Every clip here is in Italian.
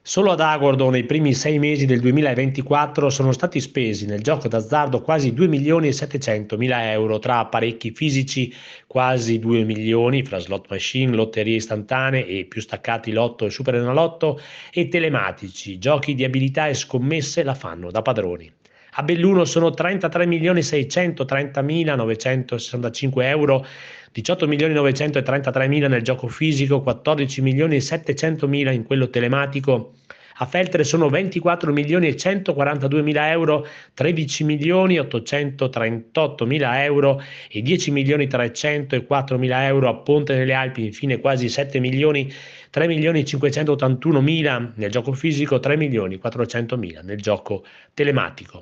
Solo ad Agordo nei primi 6 mesi del 2024 sono stati spesi nel gioco d'azzardo quasi 2 milioni e 700 mila euro tra apparecchi fisici, quasi 2 milioni fra slot machine, lotterie istantanee e più staccati lotto e superenalotto e telematici, giochi di abilità e scommesse la fanno da padroni. A Belluno sono 33.630.965 euro, 18.933.000 nel gioco fisico, 14.700.000 in quello telematico. A Feltre sono 24.142.000 euro, 13.838.000 euro e 10.304.000 euro. A Ponte nelle Alpi infine quasi 7 milioni, 3.581.000 nel gioco fisico, 3.400.000 nel gioco telematico.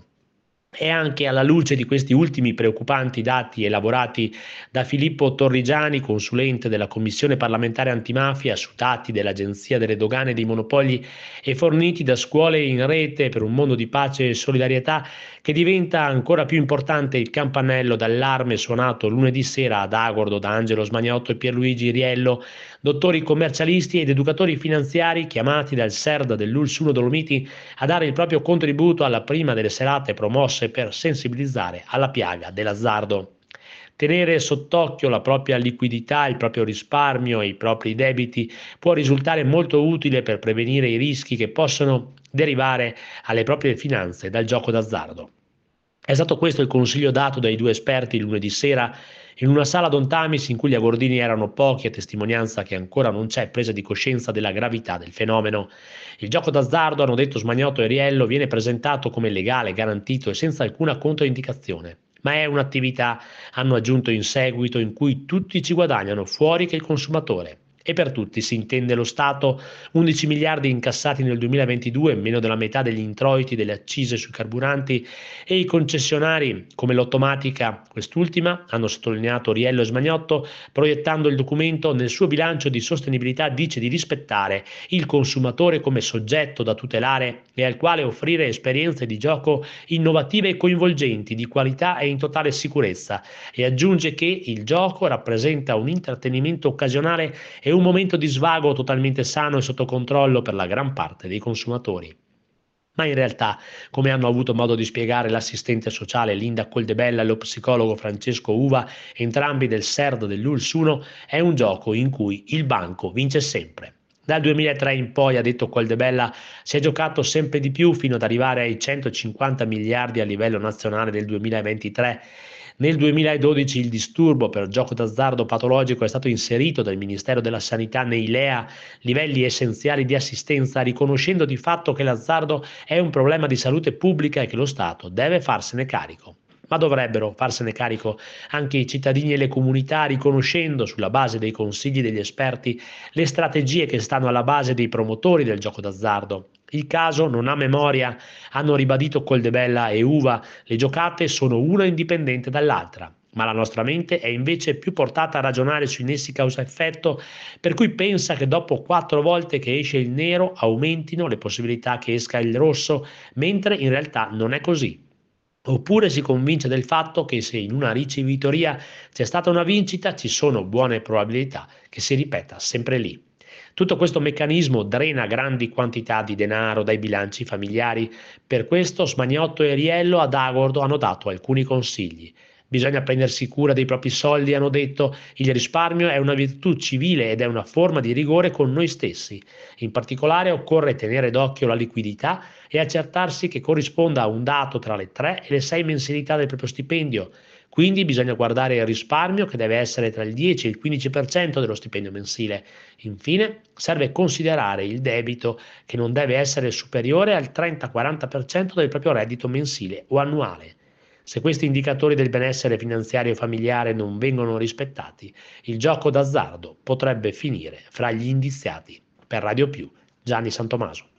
E anche alla luce di questi ultimi preoccupanti dati elaborati da Filippo Torrigiani, consulente della Commissione parlamentare antimafia, su dati dell'Agenzia delle Dogane e dei Monopoli e forniti da Scuole in Rete per un mondo di pace e solidarietà, che diventa ancora più importante il campanello d'allarme suonato lunedì sera ad Agordo da Angelo Smagnotto e Pierluigi Riello, dottori commercialisti ed educatori finanziari chiamati dal SERD dell'ULS 1 Dolomiti a dare il proprio contributo alla prima delle serate promosse per sensibilizzare alla piaga dell'azzardo. Tenere sott'occhio la propria liquidità, il proprio risparmio e i propri debiti può risultare molto utile per prevenire i rischi che possono derivare alle proprie finanze dal gioco d'azzardo. È stato questo il consiglio dato dai due esperti lunedì sera in una sala Don Tamis in cui gli agordini erano pochi, a testimonianza che ancora non c'è presa di coscienza della gravità del fenomeno. Il gioco d'azzardo, hanno detto Smagnotto e Riello, viene presentato come legale, garantito e senza alcuna controindicazione. Ma è un'attività, hanno aggiunto in seguito, in cui tutti ci guadagnano, fuori che il consumatore. E per tutti si intende lo Stato, 11 miliardi incassati nel 2022, meno della metà degli introiti delle accise sui carburanti, e i concessionari come l'Automatica, quest'ultima, hanno sottolineato Riello e Smagnotto, proiettando il documento nel suo bilancio di sostenibilità, dice di rispettare il consumatore come soggetto da tutelare e al quale offrire esperienze di gioco innovative e coinvolgenti, di qualità e in totale sicurezza, e aggiunge che il gioco rappresenta un intrattenimento occasionale e un momento di svago totalmente sano e sotto controllo per la gran parte dei consumatori. Ma in realtà, come hanno avuto modo di spiegare l'assistente sociale Linda Coldebella e lo psicologo Francesco Uva, entrambi del SERD dell'ULS 1, è un gioco in cui il banco vince sempre. Dal 2003 in poi, ha detto Coldebella, si è giocato sempre di più fino ad arrivare ai 150 miliardi a livello nazionale del 2023. Nel 2012 il disturbo per gioco d'azzardo patologico è stato inserito dal Ministero della Sanità nei LEA, livelli essenziali di assistenza, riconoscendo di fatto che l'azzardo è un problema di salute pubblica e che lo Stato deve farsene carico. Ma dovrebbero farsene carico anche i cittadini e le comunità, riconoscendo, sulla base dei consigli degli esperti, le strategie che stanno alla base dei promotori del gioco d'azzardo. Il caso non ha memoria, hanno ribadito Coldebella e Uva, le giocate sono una indipendente dall'altra. Ma la nostra mente è invece più portata a ragionare sui nessi causa-effetto, per cui pensa che dopo 4 volte che esce il nero aumentino le possibilità che esca il rosso, mentre in realtà non è così. Oppure si convince del fatto che se in una ricevitoria c'è stata una vincita, ci sono buone probabilità che si ripeta sempre lì. Tutto questo meccanismo drena grandi quantità di denaro dai bilanci familiari. Per questo Smagnotto e Riello ad Agordo hanno dato alcuni consigli. Bisogna prendersi cura dei propri soldi, hanno detto, il risparmio è una virtù civile ed è una forma di rigore con noi stessi. In particolare occorre tenere d'occhio la liquidità e accertarsi che corrisponda a un dato tra le 3 e le 6 mensilità del proprio stipendio. Quindi bisogna guardare il risparmio, che deve essere tra il 10 e il 15% dello stipendio mensile. Infine, serve considerare il debito, che non deve essere superiore al 30-40% del proprio reddito mensile o annuale. Se questi indicatori del benessere finanziario e familiare non vengono rispettati, il gioco d'azzardo potrebbe finire fra gli indiziati. Per Radio Più, Gianni Santomaso.